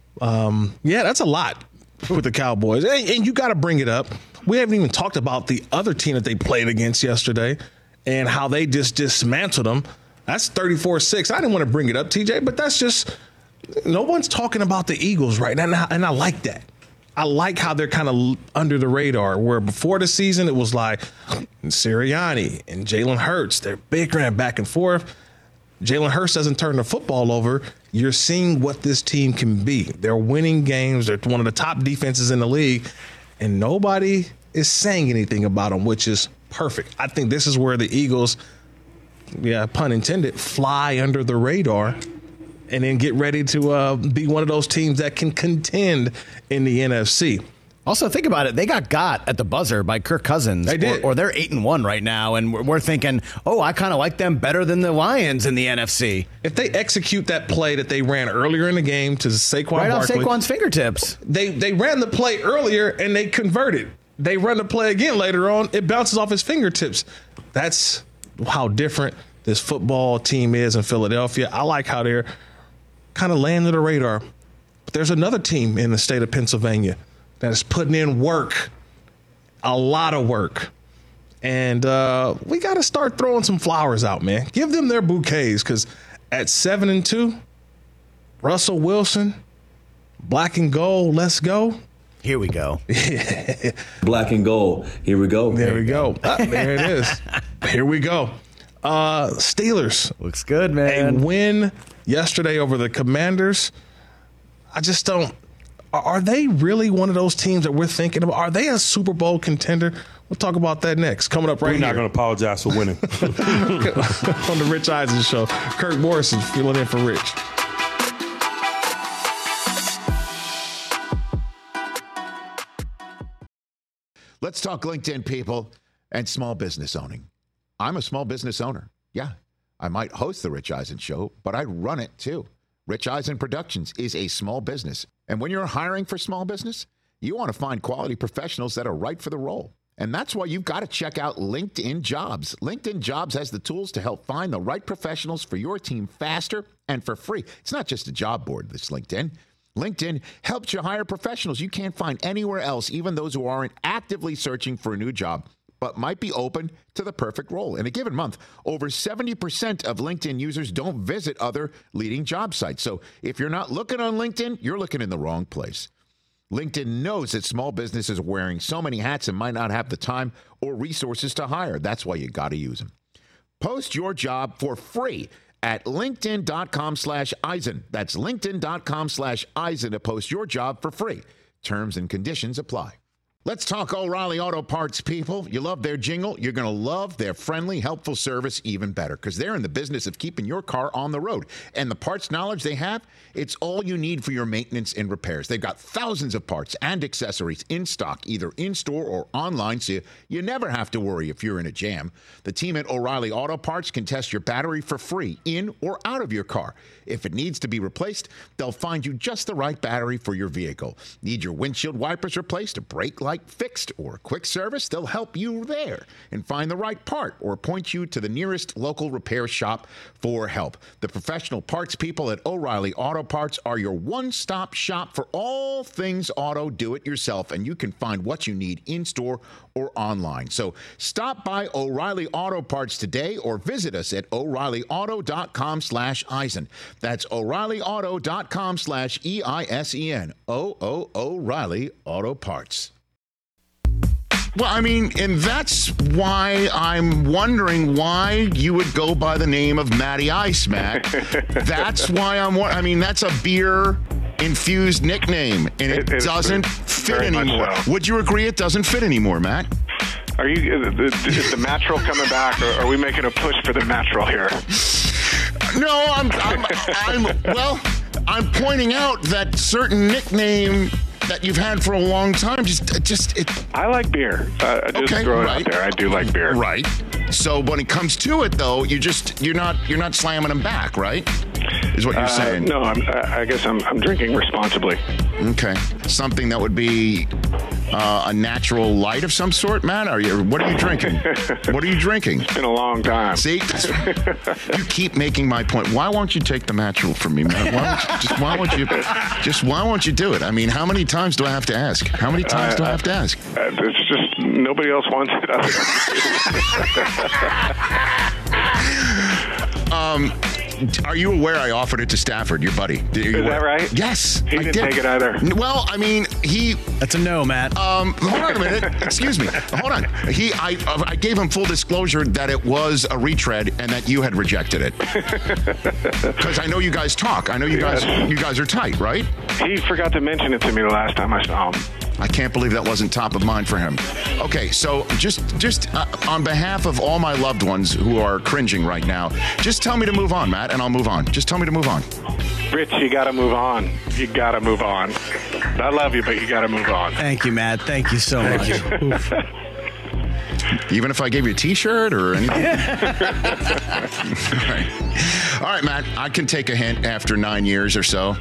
Um, yeah, that's a lot with the Cowboys. And, and you got to bring it up. We haven't even talked about the other team that they played against yesterday and how they just dismantled them. That's thirty-four six. I didn't want to bring it up, T J, but that's just no one's talking about the Eagles right now, and I, and I like that. I like how they're kind of under the radar, where before the season it was like Sirianni and Jalen Hurts. They're bickering back and forth. Jalen Hurts doesn't turn the football over. You're seeing what this team can be. They're winning games. They're one of the top defenses in the league, and nobody is saying anything about them, which is perfect. I think this is where the Eagles, yeah, pun intended, fly under the radar and then get ready to uh, be one of those teams that can contend in the N F C. Also, think about it. They got got at the buzzer by Kirk Cousins. They did. Or, or they're eight and one right now, and we're, we're thinking, oh, I kind of like them better than the Lions in the N F C. If they execute that play that they ran earlier in the game to Saquon right Barkley, off Saquon's fingertips. They they ran the play earlier and they converted. They run the play again later on. It bounces off his fingertips. That's how different this football team is in Philadelphia. I like how they're kind of laying under the radar. But there's another team in the state of Pennsylvania that is putting in work, a lot of work. And uh, we got to start throwing some flowers out, man. Give them their bouquets, because at seven and two, Russell Wilson, black and gold, let's go. Here we go. Black and gold. Here we go. There we go. Ah, there it is. Here we go. Uh, Steelers. Looks good, man. A win yesterday over the Commanders. I just don't. Are they really one of those teams that we're thinking about? Are they a Super Bowl contender? We'll talk about that next. Coming up right We're here. not going to apologize for winning. On the Rich Eisen Show. Kirk Morrison filling in for Rich. Let's talk LinkedIn, people, and small business owning. I'm a small business owner. Yeah, I might host the Rich Eisen Show, but I run it too. Rich Eisen Productions is a small business. And when you're hiring for small business, you want to find quality professionals that are right for the role. And that's why you've got to check out LinkedIn Jobs. LinkedIn Jobs has the tools to help find the right professionals for your team faster and for free. It's not just a job board, this LinkedIn. LinkedIn helps you hire professionals you can't find anywhere else, even those who aren't actively searching for a new job, but might be open to the perfect role. In a given month, over seventy percent of LinkedIn users don't visit other leading job sites. So if you're not looking on LinkedIn, you're looking in the wrong place. LinkedIn knows that small businesses are wearing so many hats and might not have the time or resources to hire. That's why you got to use them. Post your job for free at linkedin.com slash Eisen. That's linkedin.com slash Eisen to post your job for free. Terms and conditions apply. Let's talk O'Reilly Auto Parts, people. You love their jingle. You're going to love their friendly, helpful service even better, because they're in the business of keeping your car on the road. And the parts knowledge they have, it's all you need for your maintenance and repairs. They've got thousands of parts and accessories in stock, either in-store or online, so you, you never have to worry if you're in a jam. The team at O'Reilly Auto Parts can test your battery for free, in or out of your car. If it needs to be replaced, they'll find you just the right battery for your vehicle. Need your windshield wipers replaced, a brake light fixed, or a quick service? They'll help you there and find the right part or point you to the nearest local repair shop for help. The professional parts people at O'Reilly Auto Parts are your one-stop shop for all things auto do-it-yourself, and you can find what you need in-store or online. So stop by O'Reilly Auto Parts today or visit us at O'Reillyauto.com slash Eisen. That's O'Reillyauto.com slash E I S E N. O O O'Reilly Auto Parts. Well, I mean, and that's why I'm wondering why you would go by the name of Matty Ice, Matt. That's why I'm, I mean, that's a beer-infused nickname, and it, it doesn't fit anymore. So. Would you agree it doesn't fit anymore, Matt? Are you, is the Mattrel coming back, or are we making a push for the Mattrel here? No, I'm, I'm, I'm, well, I'm pointing out that certain nickname that you've had for a long time, just, just it. I like beer. Uh, just okay, throw it right. out there. I do like beer. Right. So when it comes to it, though, you just you're not you're not slamming them back, right? Is what you're uh, saying? No, I'm, I guess I'm I'm drinking responsibly. Okay, something that would be uh, a natural light of some sort, Matt. Are you? What are you drinking? What are you drinking? It's been a long time. See, you keep making my point. Why won't you take the natural from me, Matt? Why won't you, just why won't you just why won't you do it? I mean, how many times do I have to ask? How many times uh, do I have to ask? Uh, it's just nobody else wants it. um, Um, are you aware I offered it to Stafford, your buddy? Did, Is that right? Yes. He I didn't did. take it either. Well, I mean, he. That's a no, Matt. Um, hold on a minute. Excuse me. Hold on. He, I, I gave him full disclosure that it was a retread and that you had rejected it. Because I know you guys talk. I know you guys. Yes. You guys are tight, right? He forgot to mention it to me the last time I saw him. I can't believe that wasn't top of mind for him. Okay, so just just uh, on behalf of all my loved ones who are cringing right now, just tell me to move on, Matt, and I'll move on. Just tell me to move on. Rich, you got to move on. You got to move on. I love you, but you got to move on. Thank you, Matt. Thank you so much. Even if I gave you a T-shirt or anything? All right. All right, Matt, I can take a hint after nine years or so.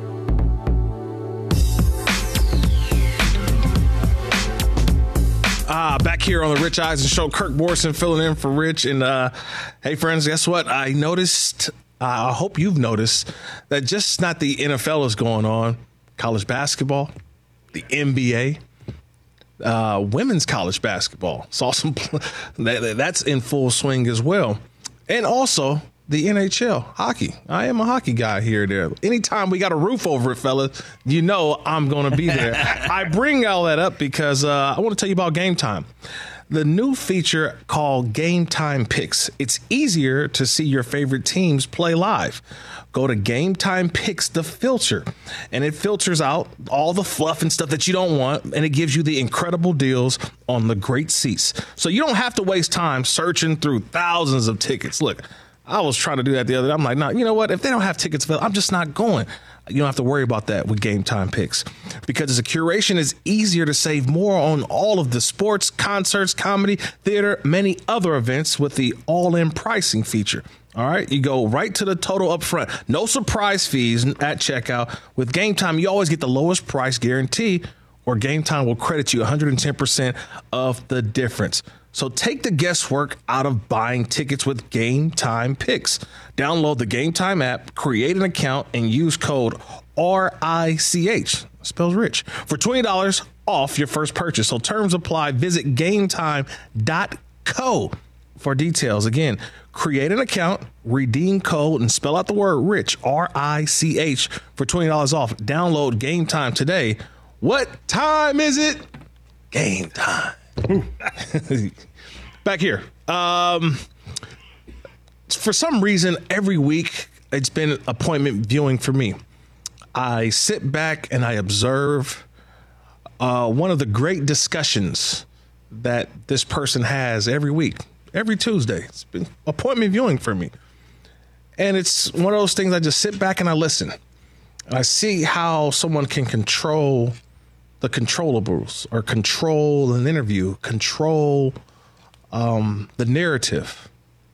Ah, back here on the Rich Eisen Show, Kirk Morrison filling in for Rich. And uh, hey, friends, guess what? I noticed, uh, I hope you've noticed, that just not the N F L is going on. College basketball, the N B A, uh, women's college basketball. Saw some, that, that's in full swing as well. And also the N H L, hockey. I am a hockey guy here or there. Anytime we got a roof over it, fellas, you know I'm going to be there. I bring all that up because uh, I want to tell you about Game Time. The new feature called Game Time Picks. It's easier to see your favorite teams play live. Go to Game Time Picks, the filter, and it filters out all the fluff and stuff that you don't want, and it gives you the incredible deals on the great seats. So you don't have to waste time searching through thousands of tickets. Look, I was trying to do that the other day. I'm like, no, you know what? If they don't have tickets available, I'm just not going. You don't have to worry about that with Game Time Picks because the curation is easier to save more on all of the sports, concerts, comedy, theater, many other events with the all-in pricing feature. All right, you go right to the total up front. No surprise fees at checkout. With Game Time, you always get the lowest price guarantee, or Game Time will credit you one hundred ten percent of the difference. So take the guesswork out of buying tickets with Game Time Picks. Download the Game Time app, create an account, and use code R I C H, spells rich, for twenty dollars off your first purchase. So terms apply. Visit game time dot co for details. Again, create an account, redeem code, and spell out the word rich, R I C H, for twenty dollars off. Download Game Time today. What time is it? Game time. Back here. Um, for some reason, every week it's been appointment viewing for me. I sit back and I observe uh, one of the great discussions that this person has every week, every Tuesday. It's been appointment viewing for me. And it's one of those things I just sit back and I listen. And I see how someone can control the controllables, or control an interview, control um, the narrative.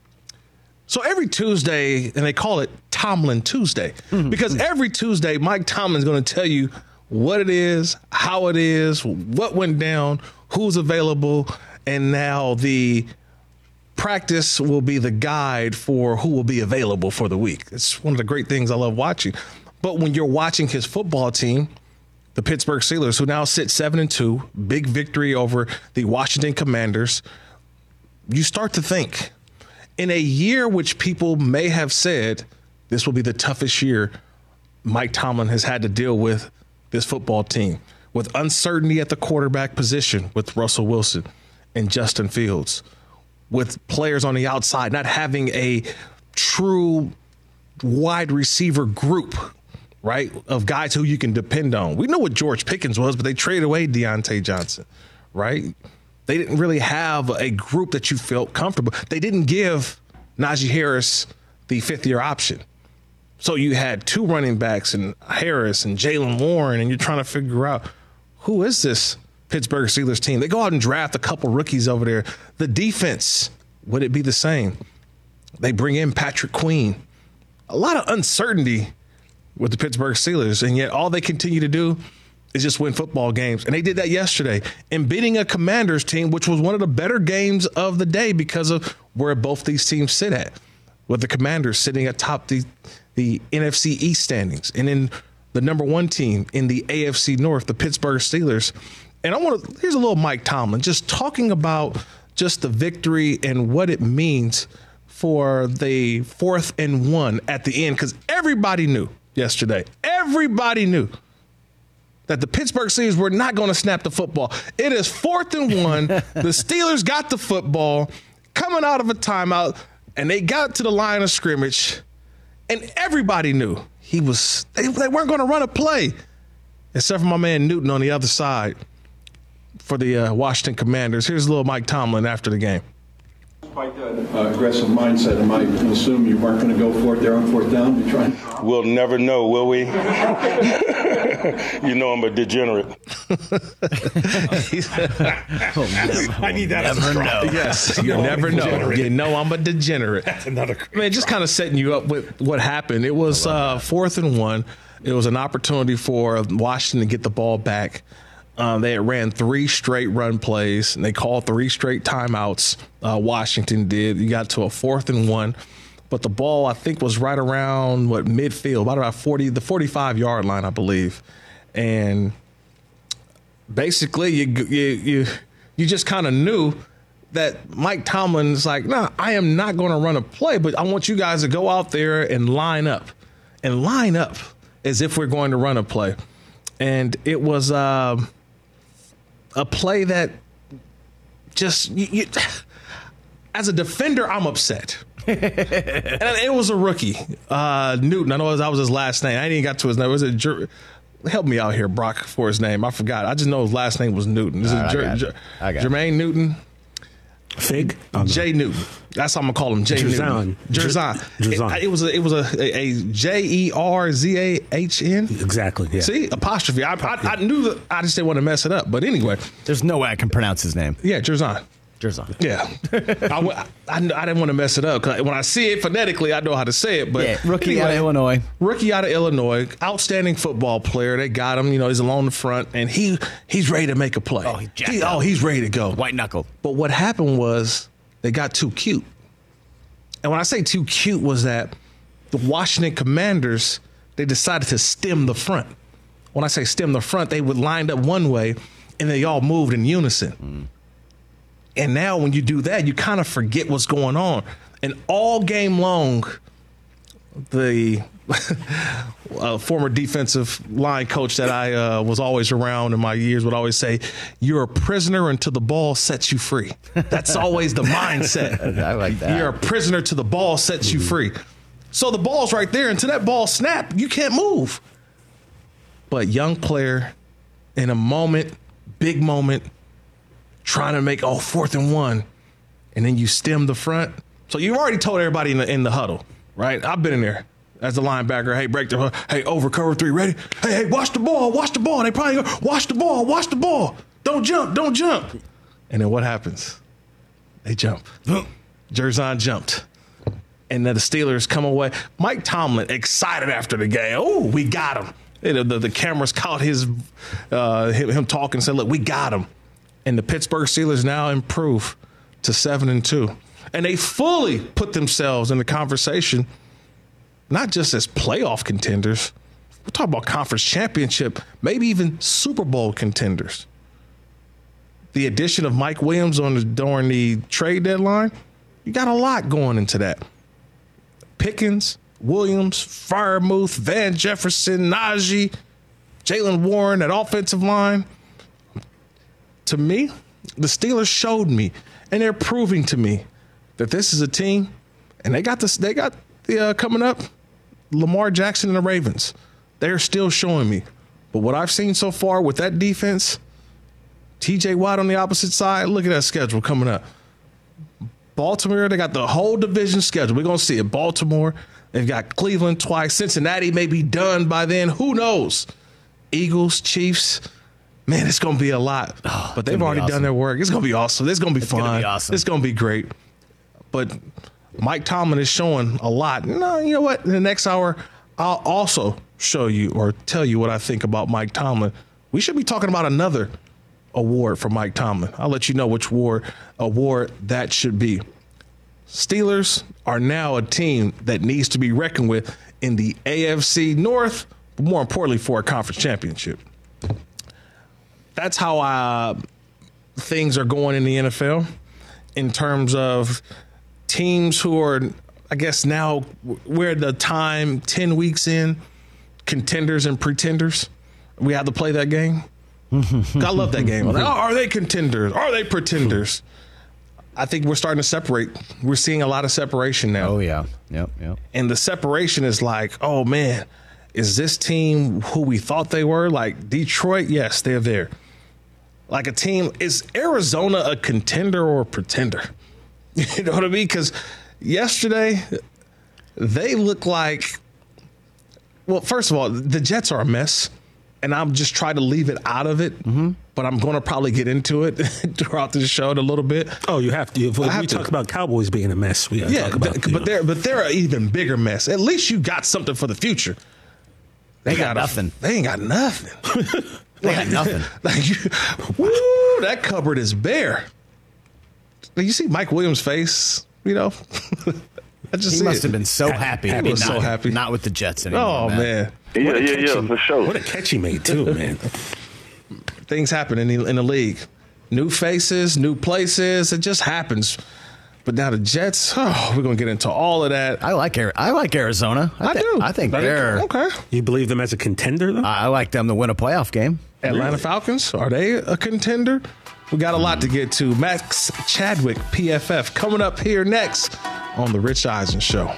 So every Tuesday, and they call it Tomlin Tuesday, mm-hmm. because every Tuesday, Mike Tomlin's going to tell you what it is, how it is, what went down, who's available, and now the practice will be the guide for who will be available for the week. It's one of the great things I love watching. But when you're watching his football team, the Pittsburgh Steelers, who now sit seven and two, big victory over the Washington Commanders, you start to think, in a year which people may have said this will be the toughest year Mike Tomlin has had to deal with this football team, with uncertainty at the quarterback position with Russell Wilson and Justin Fields, with players on the outside not having a true wide receiver group, right, of guys who you can depend on. We know what George Pickens was, but they traded away Deontay Johnson, right? They didn't really have a group that you felt comfortable. They didn't give Najee Harris the fifth-year option. So you had two running backs and Harris and Jaylen Warren, and you're trying to figure out, who is this Pittsburgh Steelers team? They go out and draft a couple rookies over there. The defense, would it be the same? They bring in Patrick Queen. A lot of uncertainty with the Pittsburgh Steelers, and yet all they continue to do is just win football games. And they did that yesterday in beating a Commanders team, which was one of the better games of the day because of where both these teams sit at, with the Commanders sitting atop the, the N F C East standings, and then the number one team in the A F C North, the Pittsburgh Steelers. And I want to, here's a little Mike Tomlin, just talking about just the victory and what it means for the fourth and one at the end because everybody knew yesterday, everybody knew that the Pittsburgh Steelers were not going to snap the football. It is fourth and one. The Steelers got the football coming out of a timeout, and they got to the line of scrimmage, and everybody knew he was they, they weren't going to run a play, except for my man Newton on the other side for the uh, Washington Commanders. Here's little Mike Tomlin after the game. Despite that uh, aggressive mindset, I might assume you weren't going to go for it there on fourth down. You trying? We'll never know, will we? You know I'm a degenerate. oh, I need that as a know. Yes, you never know. You know I'm a degenerate. That's another. Man, just kind of setting you up with what happened. It was uh, fourth and one. It was an opportunity for Washington to get the ball back. Um, they had ran three straight run plays, and they called three straight timeouts. Uh, Washington did. You got to a fourth and one, but the ball, I think, was right around, what, midfield, about about forty, the forty-five-yard line, I believe. And basically, you you you, you just kind of knew that Mike Tomlin's like, nah, I am not going to run a play, but I want you guys to go out there and line up, and line up as if we're going to run a play. And it was uh, a play that just, you, you, as a defender, I'm upset. And it was a rookie, uh, Newton. I know that was his last name. I ain't even got to his name. Was it Jer- Help me out here, Brock, for his name. I forgot. I just know his last name was Newton. This is right, Jer- I Jer- I Jermaine Newton. Fig? Jay Newton. That's how I'm gonna call him. Jay Jerzan. Newton. Jerzan. Jerzan. It, it was a it was a, a, a J E R Z A H N. Exactly. Yeah. See, apostrophe. I, I I knew that. I just didn't want to mess it up. But anyway, there's no way I can pronounce his name. Yeah, Jerzan. Jerzan. Yeah. I, I, I didn't want to mess it up because when I see it phonetically, I know how to say it. But yeah, rookie anyway, out of Illinois. Rookie out of Illinois. Outstanding football player. They got him. You know, he's along the front, and he he's ready to make a play. Oh, he he, oh he's ready to go. White knuckle. But what happened was they got too cute. And when I say too cute was that the Washington Commanders, they decided to stem the front. When I say stem the front, they would lined up one way, and they all moved in unison. Mm. And now when you do that, you kind of forget what's going on. And all game long, the uh, former defensive line coach that I uh, was always around in my years would always say, you're a prisoner until the ball sets you free. That's always the mindset. I like that. You're a prisoner till the ball sets mm-hmm. you free. So the ball's right there. Until that ball snap, you can't move. But young player in a moment, big moment, trying to make, oh, fourth and one, and then you stem the front. So you've already told everybody in the, in the huddle, right? I've been in there as the linebacker. Hey, break the, hey, over cover three, ready? Hey, hey, watch the ball, watch the ball. They probably go, watch the ball, watch the ball. Don't jump, don't jump. And then what happens? They jump. Jerzan jumped. And then the Steelers come away. Mike Tomlin excited after the game. Oh, we got him. The, the, the cameras caught his uh, him, him talking and said, look, we got him. And the Pittsburgh Steelers now improve to seven and two. And they fully put themselves in the conversation, not just as playoff contenders. We're talking about conference championship, maybe even Super Bowl contenders. The addition of Mike Williams on the, during the trade deadline, you got a lot going into that. Pickens, Williams, Freiermuth, Van Jefferson, Najee, Jaylen Warren at offensive line. To me, the Steelers showed me, and they're proving to me that this is a team, and they got this. They got the uh, coming up, Lamar Jackson and the Ravens. They're still showing me, but what I've seen so far with that defense, T J Watt on the opposite side. Look at that schedule coming up. Baltimore, they got the whole division schedule. We're gonna see it. Baltimore, they've got Cleveland twice. Cincinnati may be done by then. Who knows? Eagles, Chiefs. Man, it's going to be a lot, oh, but they've already awesome. done their work. It's going to be awesome. It's going to be it's fun. Gonna be awesome. It's going to be great. But Mike Tomlin is showing a lot. No, you know what? In the next hour, I'll also show you or tell you what I think about Mike Tomlin. We should be talking about another award for Mike Tomlin. I'll let you know which award, award that should be. Steelers are now a team that needs to be reckoned with in the A F C North, but more importantly for a conference championship. That's how uh, things are going in the N F L in terms of teams who are, I guess now we're at the time ten weeks in, contenders and pretenders. We have to play that game. I love that game. Like, oh, are they contenders? Are they pretenders? I think we're starting to separate. We're seeing a lot of separation now. Oh, yeah. Yep, yep. And the separation is like, oh, man, is this team who we thought they were? Like Detroit, yes, they're there. Like a team, is Arizona a contender or a pretender? You know what I mean? Because yesterday, they look like, well, first of all, the Jets are a mess. And I'm just trying to leave it out of it, mm-hmm. but I'm going to probably get into it throughout the show in a little bit. Oh, you have to. If we have talk to. about Cowboys being a mess, we yeah, talk about, th- but they're but they're an even bigger mess. At least you got something for the future. They, they got, got nothing. A, they ain't got nothing. they got nothing. Like, you, woo, that cupboard is bare. You see Mike Williams' face, you know. I just he must it. have been so happy. He was not, so happy. Not with the Jets anymore. Oh, man. man. Yeah, yeah, yeah, he, for sure. What a catch he made, too, man. Things happen in the, in the league. New faces, new places. It just happens. But now the Jets, oh, we're going to get into all of that. I like I like Arizona. I, I th- do. I think they're. Okay. You believe them as a contender, though? I like them to win a playoff game. Atlanta really? Falcons, are they a contender? We got a lot to get to. Max Chadwick, P F F, coming up here next on The Rich Eisen Show.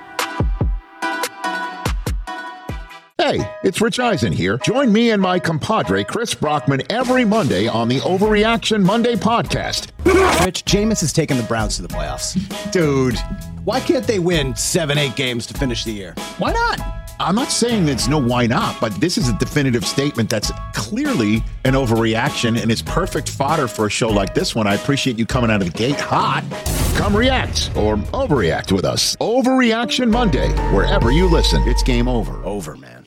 Hey, it's Rich Eisen here. Join me and my compadre, Chris Brockman, every Monday on the Overreaction Monday podcast. Rich, Jameis has taken the Browns to the playoffs. Dude. Why can't they win seven, eight games to finish the year? Why not? I'm not saying there's no why not, but this is a definitive statement that's clearly an overreaction and is perfect fodder for a show like this one. I appreciate you coming out of the gate hot. Come react or overreact with us. Overreaction Monday, wherever you listen. It's game over. Over, man.